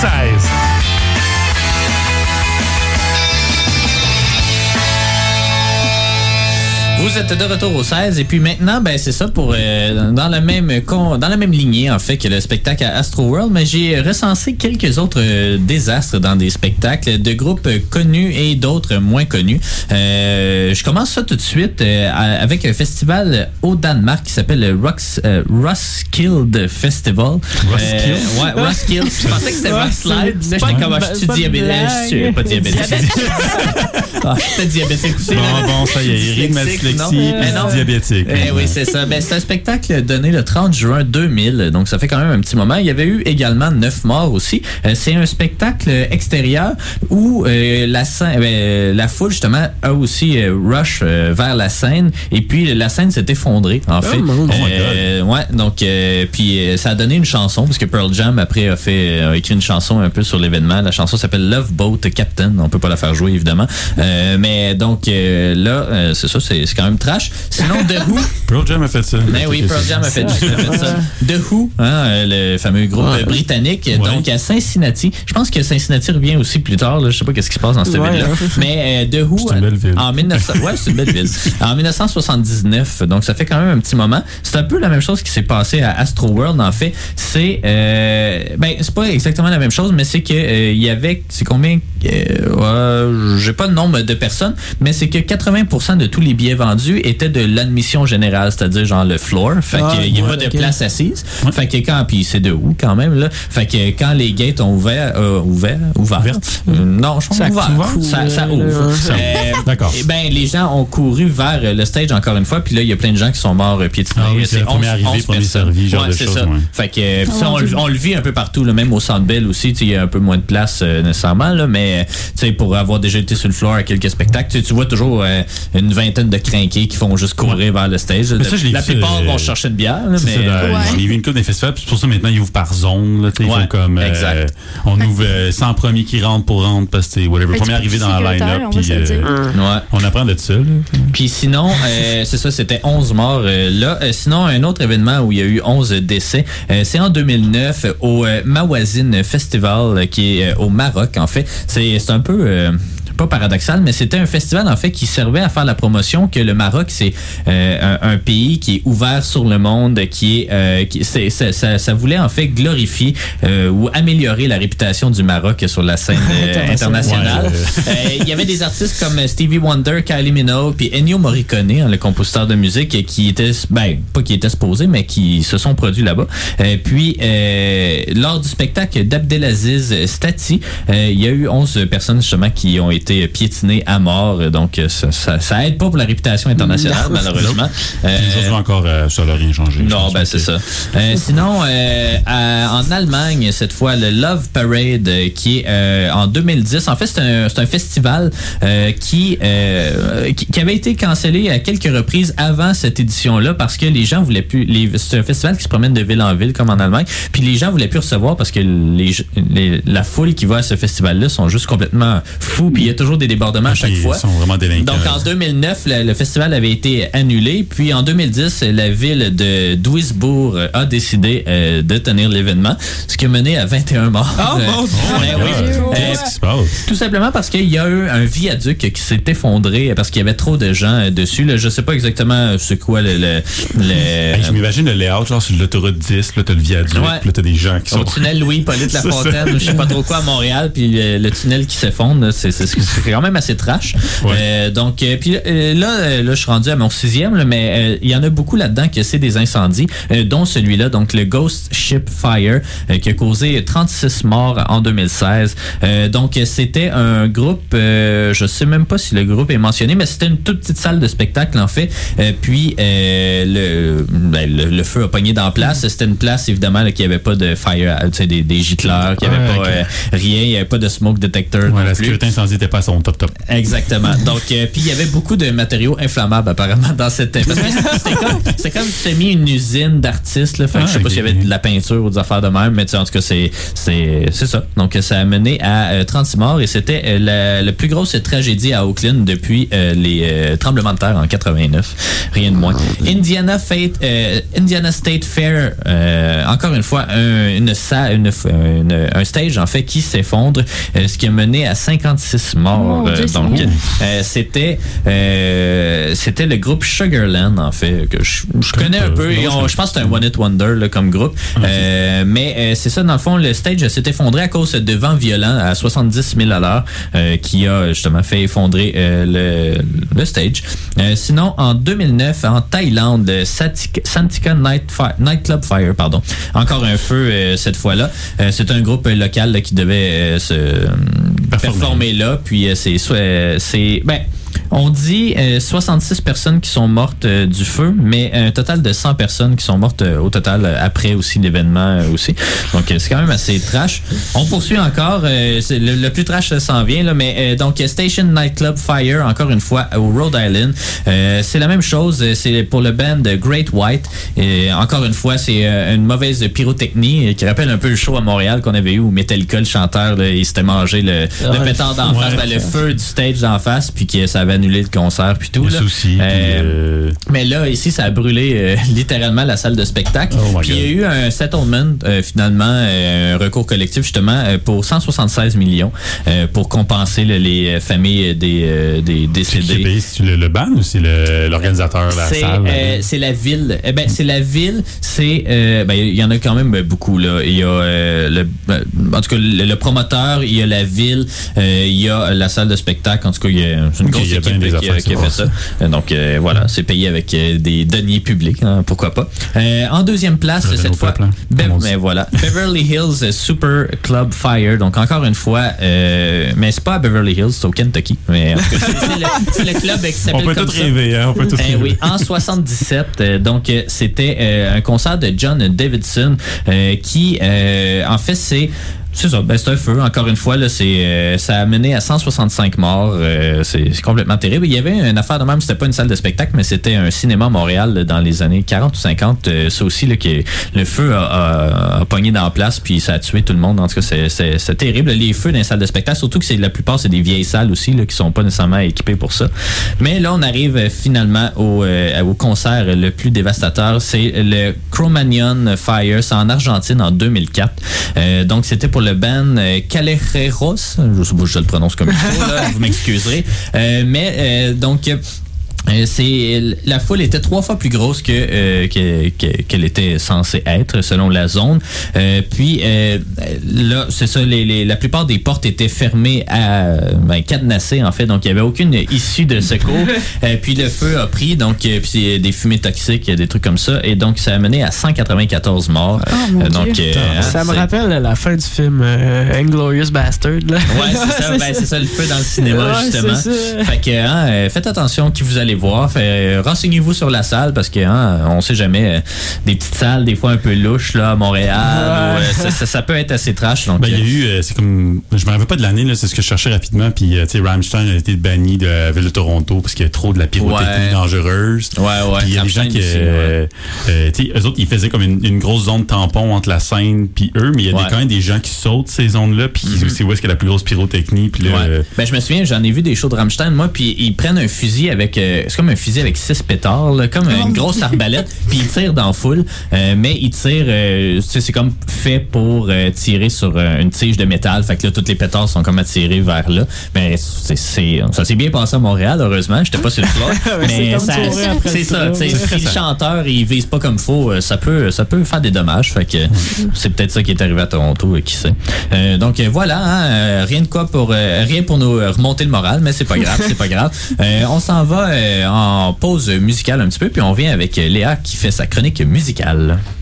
16. Vous êtes de retour au 16 et puis maintenant, ben c'est ça pour dans la même lignée en fait que le spectacle à Astroworld, mais j'ai recensé quelques autres désastres dans des spectacles de groupes connus et d'autres moins connus. Je commence ça tout de suite avec un festival au Danemark qui s'appelle le Roskilde Festival. Roskilde? Ouais, Roskilde. Je pensais que c'était Roskilde. Là, j'étais comme, je suis diabétique. Je suis pas diabétique. J'étais diabétique aussi. Bon, ça y est, il rit de ma dyslexie, diabétique. Oui, c'est ça. Ben, c'est un spectacle donné le 30 juin 2000, donc ça fait quand même un petit moment. Il y avait eu également 9 morts aussi. C'est un spectacle extérieur où la foule, justement, a aussi rush vers la scène, et puis la scène s'est effondrée, en fait. Ouais, donc, puis ça a donné une chanson, parce que Pearl Jam, après, a écrit une chanson un peu sur l'événement. La chanson s'appelle Love Boat Captain. On peut pas la faire jouer, évidemment. Mais donc, là, c'est ça, c'est quand même trash. Sinon, The Who. Pearl Jam a fait ça. Ben oui, Pearl Jam a fait ça. The Who, hein, le fameux groupe britannique, donc à Cincinnati. Je pense que Cincinnati revient aussi plus tard. Là, je sais pas qu'est-ce qui se passe dans cette ville-là. Mais The Who, c'est une belle ville. C'est une belle ville. En 1979, donc ça fait quand même un petit moment. C'est un peu la même chose qui s'est passé à Astroworld, en fait. C'est c'est pas exactement la même chose, mais c'est que il y avait, c'est combien, j'ai pas le nombre de personnes, mais c'est que 80% de tous les billets vendus étaient de l'admission générale, c'est-à-dire genre le floor. Fait qu'il y a pas de place assise. Fait que puis c'est de où quand même là. Fait que quand les gates ont ouvert. Non, je pense ça ouvre. D'accord. Et ben les gens ont couru vers le stage encore une fois, puis là il y a plein de gens qui sont morts piétinés. C'est la première arrivée, premier servi, genre de choses. Ça. Fait que ça, on le vit un peu partout, là, même au Centre Bell aussi, il y a un peu moins de place nécessairement là, mais pour avoir déjà été sur le floor à quelques spectacles, tu vois toujours une vingtaine de crinqués qui font juste courir vers le stage. La plupart vont chercher de bière. Là, mais je l'ai vu une couple des festivals, puis c'est pour ça maintenant ils ouvrent par zone. Là, ils font comme on ouvre 100 premiers qui rentrent pour rentrer parce que whatever, premier arrivé dans la line-up, puis on apprend de ça. Puis sinon, c'est ça, c'était 11 morts là. Sinon, un autre événement où il y a eu 11 décès, c'est en 2009 au Mawazin Festival qui est au Maroc, en fait. C'est un peu pas paradoxal, mais c'était un festival en fait qui servait à faire la promotion que le Maroc c'est un pays qui est ouvert sur le monde, ça voulait en fait glorifier ou améliorer la réputation du Maroc sur la scène internationale. Il y avait des artistes comme Stevie Wonder, Kylie Minogue, puis Ennio Morricone, le compositeur de musique, qui étaient pas qui étaient supposés, mais qui se sont produits là-bas. Puis lors du spectacle d'Abdelaziz Stati, il y a eu 11 personnes justement qui ont été piétinées à mort, donc ça aide pas pour la réputation internationale, malheureusement. Aujourd'hui encore, ça n'a rien changé. Non, c'est ça. Sinon, en Allemagne, cette fois, le Love Parade, qui est en 2010. En fait, c'est un festival qui avait été cancellé à quelques reprises avant cette édition-là parce que les gens voulaient plus. C'est un festival qui se promène de ville en ville, comme en Allemagne, puis les gens voulaient plus recevoir parce que la foule qui va à ce festival-là sont juste complètement fous, puis il y a toujours des débordements à chaque fois. Ils sont vraiment délinquants. Donc en 2009, le festival avait été annulé, puis en 2010, la ville de Duisbourg a décidé de tenir l'événement, ce qui a mené à 21 morts. Oh mon Dieu! Qu'est-ce qui se passe? Tout simplement parce qu'il y a eu un viaduc qui s'est effondré parce qu'il y avait trop de gens dessus. Là, je sais pas exactement c'est quoi je m'imagine le layout, genre sur l'autoroute 10, là t'as le viaduc, là t'as des gens qui sont... Au tunnel Louis-Polyte Lafontaine, je sais pas trop quoi à Montréal, puis le tunnel qui s'effondre, c'est quand même assez trash. Donc, puis là, je suis rendu à mon 6e, là, mais il y en a beaucoup là-dedans que c'est des incendies, dont celui-là, donc le Ghost Ship Fire, qui a causé 36 morts en 2016. Donc, c'était un groupe, je sais même pas si le groupe est mentionné, mais c'était une toute petite salle de spectacle, en fait. Puis, le feu a pogné dans la place. C'était une place, évidemment, là, qui avait pas de fire, tu sais, des gicleurs, qui avait pas rien, il y avait pas de smoke detector. La sécurité incendie était pas à son top. Exactement. Donc, puis il y avait beaucoup de matériaux inflammables apparemment dans cette... Parce que c'est comme si tu as mis une usine d'artistes, là. Fait que je sais pas s'il y avait de la peinture ou des affaires de même, mais en tout cas, c'est ça. Donc, ça a mené à 36 morts et c'était la plus grosse tragédie à Oakland depuis les tremblements de terre en 89. Rien de moins. Indiana State Fair, encore une fois, un stage, en fait, qui s'effondre, ce qui a mené à 56 morts. Donc, c'était le groupe Sugarland, en fait, que je connais un peu. Je pense que c'est un One Hit Wonder là, comme groupe. Mais c'est ça, dans le fond, le stage s'est effondré à cause de vents violents à 70 000 $ qui a justement fait effondrer le stage. Sinon, en 2009, en Thaïlande, Santika Nightclub Fire, pardon. Encore un feu cette fois-là. C'est un groupe local là, qui devait se performer là. Puis on dit 66 personnes qui sont mortes du feu, mais un total de 100 personnes qui sont mortes au total après aussi l'événement aussi. Donc c'est quand même assez trash. On poursuit encore, le plus trash s'en vient là, mais donc Station Nightclub Fire, encore une fois au Rhode Island. C'est la même chose, c'est pour le band Great White. Et encore une fois, c'est une mauvaise pyrotechnie qui rappelle un peu le show à Montréal qu'on avait eu où Metallica, le chanteur, là, il s'était mangé le pétard d'en face, le feu du stage d'en face, puis que ça avait annulé le concert puis tout. Là. Aussi, mais là, ici, ça a brûlé littéralement la salle de spectacle. Puis il y a eu un settlement, finalement, un recours collectif justement pour 176 millions pour compenser les familles des décédés. C'est le band ou c'est l'organisateur de la salle? C'est la ville. C'est la ville. Il y en a quand même beaucoup là. Il y a en tout cas le promoteur, il y a la ville, il y a la salle de spectacle. En tout cas, il y a une grosse équipe qui a fait ça. Donc voilà, c'est payé avec des deniers publics, hein, pourquoi pas. En deuxième place, cette fois, mais voilà, Beverly Hills Super Club Fire. Donc encore une fois, mais c'est pas à Beverly Hills, c'est au Kentucky. Mais en tout cas, c'est le club qui s'appelle on peut tout rêver, hein, on peut tout rêver. Oui, en 77, donc c'était un concert de John Davidson qui, en fait, c'est ça, c'est un feu. Encore une fois, là, ça a mené à 165 morts. C'est complètement terrible. Il y avait une affaire de même, c'était pas une salle de spectacle, mais c'était un cinéma à Montréal là, dans les années 40 ou 50. Ça aussi, là, que le feu a pogné dans la place, puis ça a tué tout le monde. En tout cas, c'est terrible. Les feux dans les salles de spectacle, surtout que la plupart, c'est des vieilles salles aussi, là, qui sont pas nécessairement équipées pour ça. Mais là, on arrive finalement au concert le plus dévastateur. C'est le Cromagnon Fire. C'est en Argentine en 2004. Donc, c'était pour le band Callejeros, je sais pas si je le prononce comme il faut, là, vous m'excuserez. Donc, la foule était 3 fois plus grosse qu'elle était censée être selon la zone. Puis là, c'est ça, la plupart des portes étaient fermées cadenassées en fait, donc il n'y avait aucune issue de secours. Puis le feu a pris, donc puis des fumées toxiques, des trucs comme ça, et donc ça a mené à 194 morts. Donc ça me rappelle la fin du film Inglourious Bastard. Là. Ouais, c'est ça. C'est ça le feu dans le cinéma justement. Fait que faites attention qui vous allez voir. Renseignez-vous sur la salle parce que on sait jamais, des petites salles des fois un peu louches là à Montréal, ça peut être assez trash. Donc il y a eu, c'est comme, je me rappelle pas de l'année là, c'est ce que je cherchais rapidement, puis tu sais, Rammstein a été banni de la ville de Toronto parce qu'il y a trop de la pyrotechnie dangereuse. Ouais. Puis il y a des gens qui, tu sais, eux autres ils faisaient comme une grosse zone tampon entre la scène puis eux, mais il y a quand même des gens qui sautent ces zones-là, puis c'est où est-ce qu'il y a la plus grosse pyrotechnie, puis là. Je me souviens, j'en ai vu des shows de Rammstein moi, puis ils prennent un fusil avec c'est comme un fusil avec 6 pétards, là, comme une grosse arbalète, puis ils tirent dans la foule, mais ils tirent, c'est comme fait pour tirer sur une tige de métal, fait que là, tous les pétards sont comme attirés vers là. Mais ça s'est bien passé à Montréal, heureusement, j'étais pas sur le floor, mais c'est ça, si le chanteur, il vise pas comme faut, ça peut faire des dommages, fait que c'est peut-être ça qui est arrivé à Toronto, qui sait. Donc voilà, rien pour nous remonter le moral, mais c'est pas grave, on s'en va en pause musicale un petit peu, puis on vient avec Léa qui fait sa chronique musicale.